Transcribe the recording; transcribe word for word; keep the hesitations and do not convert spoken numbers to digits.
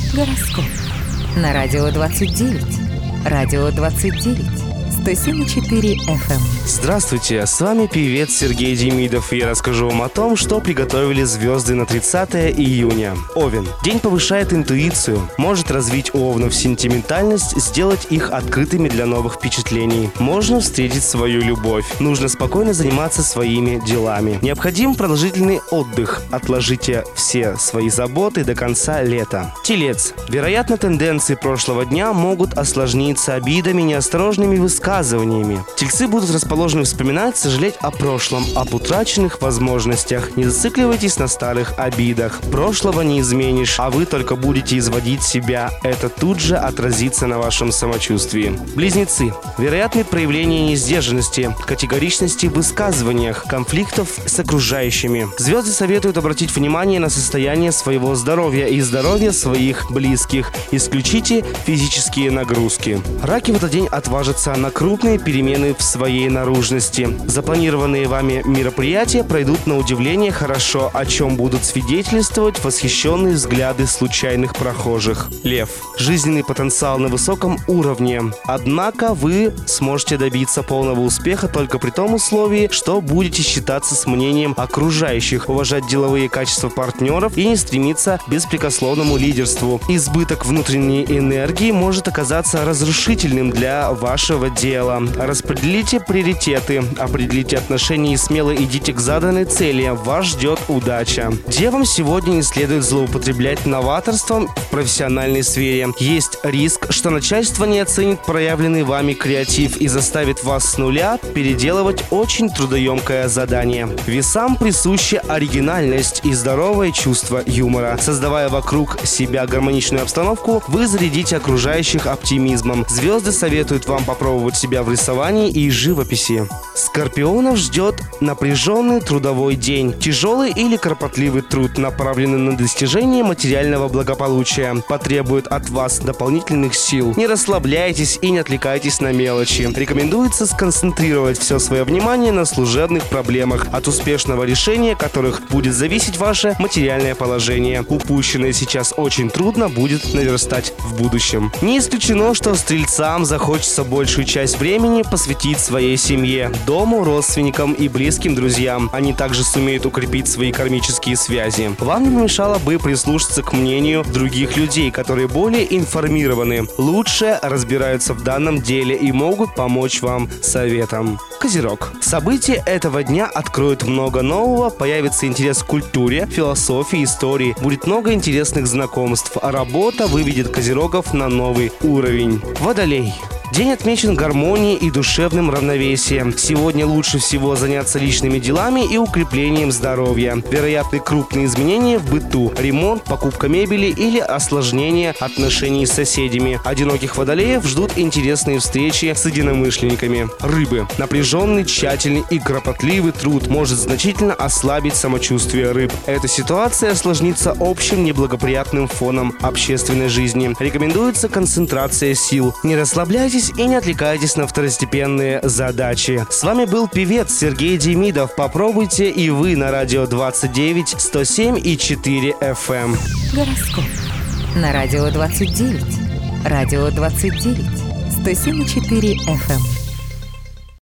Гороскоп. На радио двадцать девять. Радио двадцать девять. сто семь и четыре эф эм. Здравствуйте, с вами певец Сергей Демидов, и я расскажу вам о том, что приготовили звезды на тридцатое июня. Овен. День повышает интуицию, может развить у овнов сентиментальность, сделать их открытыми для новых впечатлений. Можно встретить свою любовь. Нужно спокойно заниматься своими делами. Необходим продолжительный отдых. Отложите все свои заботы до конца лета. Телец. Вероятно, тенденции прошлого дня могут осложниться обидами, неосторожными высказываниями. Тельцы будут расположены вспоминать, сожалеть о прошлом, об утраченных возможностях. Не зацикливайтесь на старых обидах. Прошлого не изменишь, а вы только будете изводить себя. Это тут же отразится на вашем самочувствии. Близнецы. Вероятны проявления несдержанности, категоричности в высказываниях, конфликтов с окружающими. Звезды советуют обратить внимание на состояние своего здоровья и здоровья своих близких. Исключите физические нагрузки. Раки в этот день отважатся на крупные перемены в своей наружности. Запланированные вами мероприятия пройдут на удивление хорошо, о чем будут свидетельствовать восхищенные взгляды случайных прохожих. Лев. Жизненный потенциал на высоком уровне. Однако вы сможете добиться полного успеха только при том условии, что будете считаться с мнением окружающих, уважать деловые качества партнеров и не стремиться к беспрекословному лидерству. Избыток внутренней энергии может оказаться разрушительным для вашего дела. Распределите приоритеты, определите отношения и смело идите к заданной цели. Вас ждет удача. Девам сегодня не следует злоупотреблять новаторством в профессиональной сфере. Есть риск, что начальство не оценит проявленный вами креатив и заставит вас с нуля переделывать очень трудоемкое задание. Весам присуща оригинальность и здоровое чувство юмора. Создавая вокруг себя гармоничную обстановку, вы зарядите окружающих оптимизмом. Звезды советуют вам попробовать себя в рисовании и живописи. Скорпионов ждет напряженный трудовой день. Тяжелый или кропотливый труд, направленный на достижение материального благополучия, потребует от вас дополнительных сил. Не расслабляйтесь и не отвлекайтесь на мелочи. Рекомендуется сконцентрировать все свое внимание на служебных проблемах, от успешного решения которых будет зависеть ваше материальное положение. Упущенное сейчас очень трудно будет наверстать в будущем. Не исключено, что стрельцам захочется большую часть времени посвятить своей семье, дому, родственникам и близким друзьям. Они также сумеют укрепить свои кармические связи. Вам не помешало бы прислушаться к мнению других людей, которые более информированы, лучше разбираются в данном деле и могут помочь вам советом. Козерог. События этого дня откроют много нового, появится интерес к культуре, философии, истории, будет много интересных знакомств, а работа выведет козерогов на новый уровень. Водолей. День отмечен гармонией и душевным равновесием. Сегодня лучше всего заняться личными делами и укреплением здоровья. Вероятны крупные изменения в быту, ремонт, покупка мебели или осложнение отношений с соседями. Одиноких водолеев ждут интересные встречи с единомышленниками. Рыбы. Напряженный, тщательный и кропотливый труд может значительно ослабить самочувствие рыб. Эта ситуация осложнится общим неблагоприятным фоном общественной жизни. Рекомендуется концентрация сил. Не расслабляйтесь и не отвлекайтесь на второстепенные задачи. С вами был певец Сергей Демидов. Попробуйте и вы на радио двадцать девять сто семь и четыре эф эм. Гороскоп. На радио двадцать девять. Радио двадцать девять. сто семь и четыре эф эм.